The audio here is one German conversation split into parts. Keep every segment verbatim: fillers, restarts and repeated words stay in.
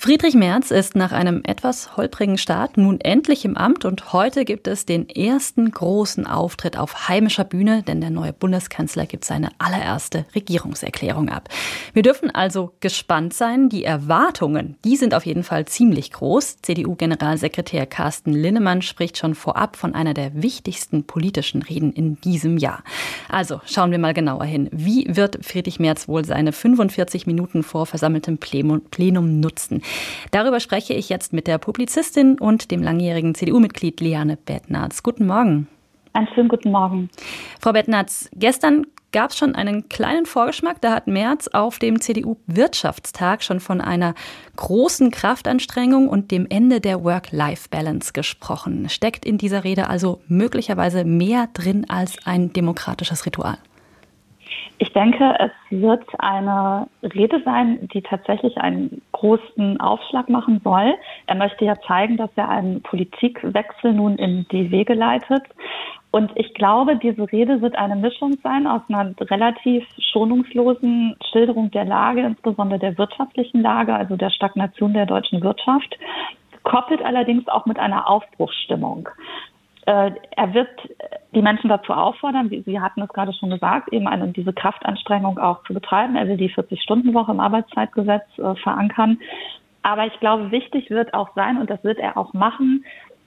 Friedrich Merz ist nach einem etwas holprigen Start nun endlich im Amt und heute gibt es den ersten großen Auftritt auf heimischer Bühne, denn der neue Bundeskanzler gibt seine allererste Regierungserklärung ab. Wir dürfen also gespannt sein. Die Erwartungen, die sind auf jeden Fall ziemlich groß. C D U-Generalsekretär Carsten Linnemann spricht schon vorab von einer der wichtigsten politischen Reden in diesem Jahr. Also schauen wir mal genauer hin. Wie wird Friedrich Merz wohl seine fünfundvierzig Minuten vor versammeltem Plenum nutzen? Darüber spreche ich jetzt mit der Publizistin und dem langjährigen C D U-Mitglied Liane Bettnarz. Guten Morgen. Einen schönen guten Morgen. Frau Bettnarz, gestern gab es schon einen kleinen Vorgeschmack. Da hat Merz auf dem C D U-Wirtschaftstag schon von einer großen Kraftanstrengung und dem Ende der Work-Life-Balance gesprochen. Steckt in dieser Rede also möglicherweise mehr drin als ein demokratisches Ritual? Ich denke, es wird eine Rede sein, die tatsächlich einen großen Aufschlag machen soll. Er möchte ja zeigen, dass er einen Politikwechsel nun in die Wege leitet. Und ich glaube, diese Rede wird eine Mischung sein aus einer relativ schonungslosen Schilderung der Lage, insbesondere der wirtschaftlichen Lage, also der Stagnation der deutschen Wirtschaft, gekoppelt allerdings auch mit einer Aufbruchsstimmung. Er wird die Menschen dazu auffordern, wie Sie hatten es gerade schon gesagt, eben eine, diese Kraftanstrengung auch zu betreiben. Er will die vierzig-Stunden-Woche im Arbeitszeitgesetz äh, verankern. Aber ich glaube, wichtig wird auch sein, und das wird er auch machen,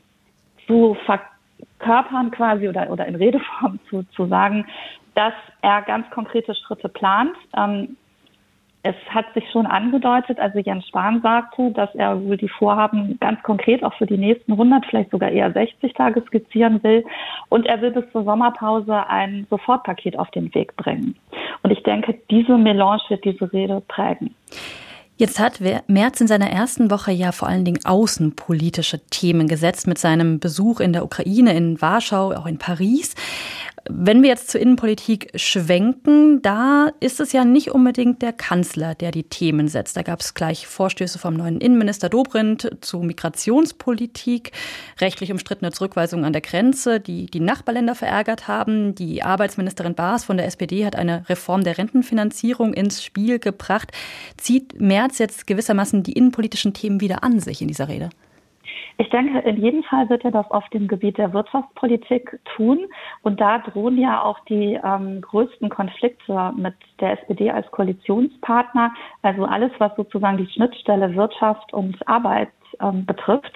zu verkörpern quasi oder, oder in Redeform zu, zu sagen, dass er ganz konkrete Schritte plant. Ähm, Es hat sich schon angedeutet, also Jens Spahn sagte, dass er wohl die Vorhaben ganz konkret auch für die nächsten hundert, vielleicht sogar eher sechzig Tage skizzieren will. Und er will bis zur Sommerpause ein Sofortpaket auf den Weg bringen. Und ich denke, diese Melange wird diese Rede prägen. Jetzt hat Merz in seiner ersten Woche ja vor allen Dingen außenpolitische Themen gesetzt mit seinem Besuch in der Ukraine, in Warschau, auch in Paris. Wenn wir jetzt zur Innenpolitik schwenken, da ist es ja nicht unbedingt der Kanzler, der die Themen setzt. Da gab es gleich Vorstöße vom neuen Innenminister Dobrindt zu Migrationspolitik, rechtlich umstrittene Zurückweisungen an der Grenze, die die Nachbarländer verärgert haben. Die Arbeitsministerin Baas von der S P D hat eine Reform der Rentenfinanzierung ins Spiel gebracht. Zieht Merz jetzt gewissermaßen die innenpolitischen Themen wieder an sich in dieser Rede? Ich denke, in jedem Fall wird er das auf dem Gebiet der Wirtschaftspolitik tun. Und da drohen ja auch die ähm, größten Konflikte mit der S P D als Koalitionspartner. Also alles, was sozusagen die Schnittstelle Wirtschaft und Arbeit ähm, betrifft.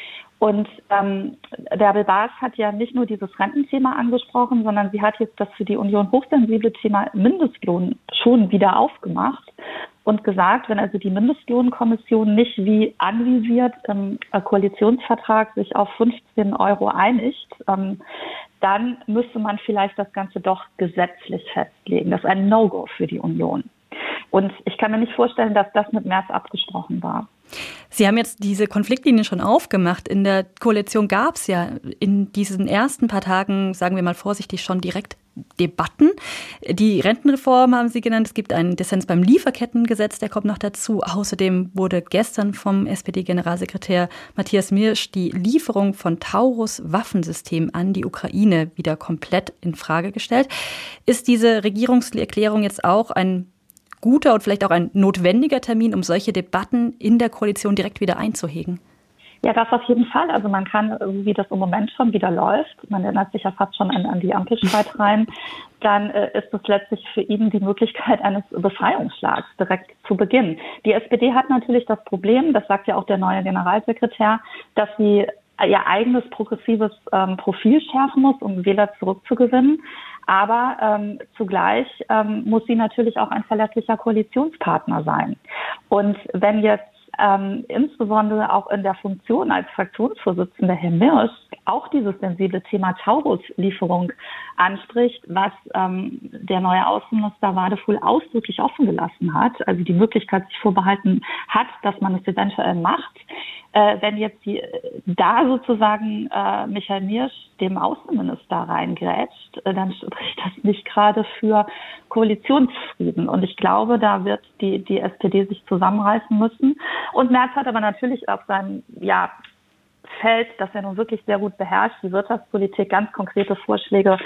Und ähm, Bärbel Baas hat ja nicht nur dieses Rententhema angesprochen, sondern sie hat jetzt das für die Union hochsensible Thema Mindestlohn schon wieder aufgemacht und gesagt, wenn also die Mindestlohnkommission nicht wie anvisiert im Koalitionsvertrag sich auf fünfzehn Euro einigt, ähm, dann müsste man vielleicht das Ganze doch gesetzlich festlegen. Das ist ein No-Go für die Union. Und ich kann mir nicht vorstellen, dass das mit Merz abgesprochen war. Sie haben jetzt diese Konfliktlinie schon aufgemacht. In der Koalition gab es ja in diesen ersten paar Tagen, sagen wir mal vorsichtig, schon direkt Debatten. Die Rentenreform haben Sie genannt. Es gibt einen Dissens beim Lieferkettengesetz, der kommt noch dazu. Außerdem wurde gestern vom S P D-Generalsekretär Matthias Mirsch die Lieferung von Taurus-Waffensystemen an die Ukraine wieder komplett in Frage gestellt. Ist diese Regierungserklärung jetzt auch ein guter und vielleicht auch ein notwendiger Termin, um solche Debatten in der Koalition direkt wieder einzuhegen? Ja, das auf jeden Fall. Also man kann, wie das im Moment schon wieder läuft, man erinnert sich ja fast schon an, an die Ampelstreitereien, dann äh, ist es letztlich für ihn die Möglichkeit eines Befreiungsschlags direkt zu Beginn. Die S P D hat natürlich das Problem, das sagt ja auch der neue Generalsekretär, dass sie ihr eigenes progressives ähm, Profil schärfen muss, um Wähler zurückzugewinnen. Aber ähm, zugleich ähm, muss sie natürlich auch ein verlässlicher Koalitionspartner sein. Und wenn jetzt ähm, insbesondere auch in der Funktion als Fraktionsvorsitzender Herr Mirsch auch dieses sensible Thema Taurus-Lieferung anspricht, was ähm, der neue Außenminister Wadefuhl ausdrücklich offen gelassen hat, also die Möglichkeit sich vorbehalten hat, dass man es eventuell macht, äh, wenn jetzt die, da sozusagen äh, Michael Mirsch dem Außenminister reingrätscht, äh, dann spricht das nicht gerade für Koalitionsfrieden. Und ich glaube, da wird die, die S P D sich zusammenreißen müssen. Und Merz hat aber natürlich auf seinem, ja, Feld, das er nun wirklich sehr gut beherrscht, die Wirtschaftspolitik, ganz konkrete Vorschläge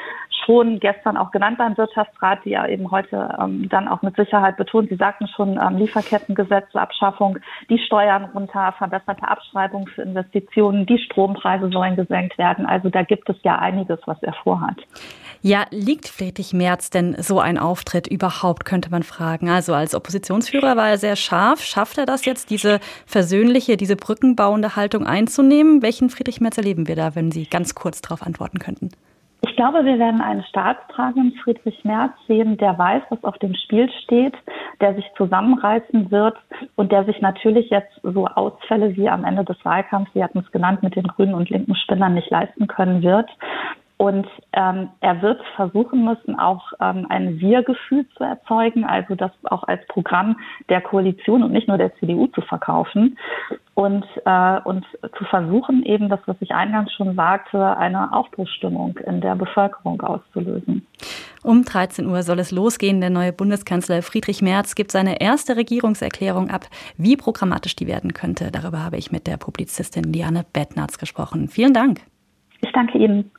betonen, gestern auch genannt beim Wirtschaftsrat, die ja eben heute ähm, dann auch mit Sicherheit betont, Sie sagten schon, ähm, Lieferkettengesetzabschaffung, die Steuern runter, verbesserte Abschreibung für Investitionen, die Strompreise sollen gesenkt werden. Also da gibt es ja einiges, was er vorhat. Ja, liegt Friedrich Merz denn so ein Auftritt überhaupt, könnte man fragen. Also als Oppositionsführer war er sehr scharf. Schafft er das jetzt, diese versöhnliche, diese brückenbauende Haltung einzunehmen? Welchen Friedrich Merz erleben wir da, wenn Sie ganz kurz darauf antworten könnten? Ich glaube, wir werden einen staatstragenden Friedrich Merz sehen, der weiß, was auf dem Spiel steht, der sich zusammenreißen wird und der sich natürlich jetzt so Ausfälle wie am Ende des Wahlkampfs, Sie hatten es genannt, mit den grünen und linken Spinnern nicht leisten können wird. Und ähm, er wird versuchen müssen, auch ähm, ein Wir-Gefühl zu erzeugen, also das auch als Programm der Koalition und nicht nur der C D U zu verkaufen und, äh, und zu versuchen, eben das, was ich eingangs schon sagte, eine Aufbruchsstimmung in der Bevölkerung auszulösen. Um dreizehn Uhr soll es losgehen. Der neue Bundeskanzler Friedrich Merz gibt seine erste Regierungserklärung ab. Wie programmatisch die werden könnte, darüber habe ich mit der Publizistin Liane Bettnarz gesprochen. Vielen Dank. Ich danke Ihnen.